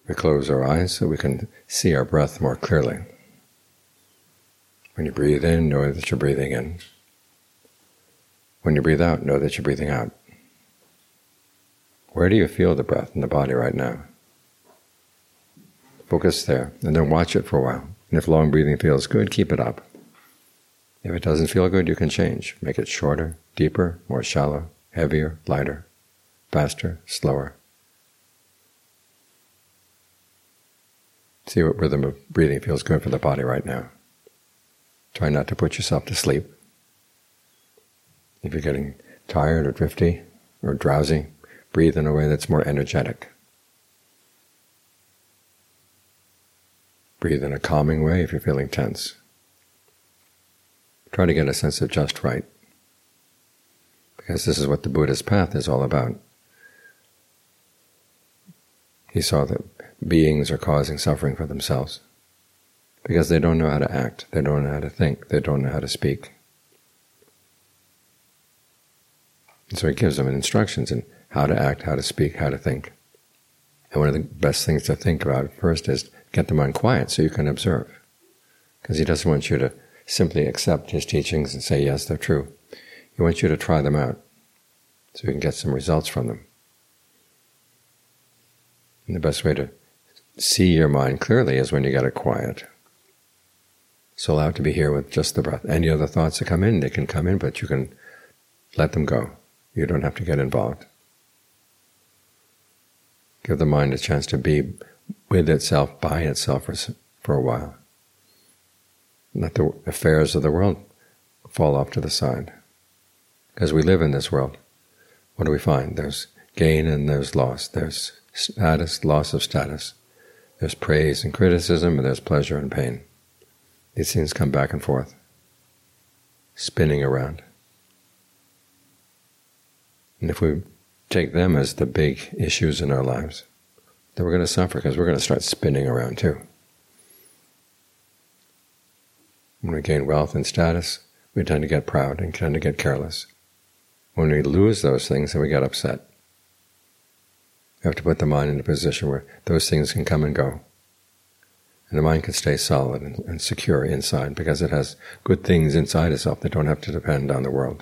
We close our eyes so we can see our breath more clearly. When you breathe in, know that you're breathing in. When you breathe out, know that you're breathing out. Where do you feel the breath in the body right now? Focus there, and then watch it for a while. And if long breathing feels good, keep it up. If it doesn't feel good, you can change. Make it shorter, deeper, more shallow, heavier, lighter, faster, slower. See what rhythm of breathing feels good for the body right now. Try not to put yourself to sleep. If you're getting tired or drifty or drowsy, breathe in a way that's more energetic. Breathe in a calming way if you're feeling tense. Try to get a sense of just right, because this is what the Buddha's path is all about. He saw that beings are causing suffering for themselves because they don't know how to act, they don't know how to think, they don't know how to speak. And so he gives them instructions in how to act, how to speak, how to think. And one of the best things to think about first is get the mind quiet so you can observe, because he doesn't want you to simply accept his teachings and say, yes, they're true. He wants you to try them out so you can get some results from them. And the best way to see your mind clearly is when you get it quiet. So allow it to be here with just the breath. Any other thoughts that come in, they can come in, but you can let them go. You don't have to get involved. Give the mind a chance to be with itself, by itself for a while. Let the affairs of the world fall off to the side. Because we live in this world, what do we find? There's gain and there's loss. There's status, loss of status. There's praise and criticism, and there's pleasure and pain. These things come back and forth, spinning around. And if we take them as the big issues in our lives, then we're going to suffer, because we're going to start spinning around too. When we gain wealth and status, we tend to get proud and tend to get careless. When we lose those things, then we get upset. We have to put the mind in a position where those things can come and go. And the mind can stay solid and secure inside, because it has good things inside itself that don't have to depend on the world.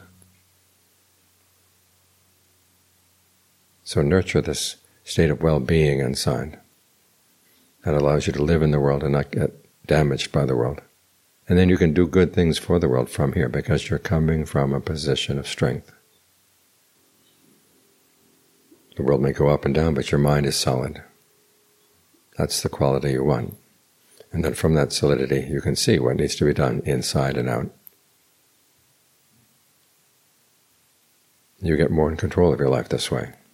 So nurture this state of well-being inside that allows you to live in the world and not get damaged by the world. And then you can do good things for the world from here, because you're coming from a position of strength. The world may go up and down, but your mind is solid. That's the quality you want. And then from that solidity, you can see what needs to be done inside and out. You get more in control of your life this way.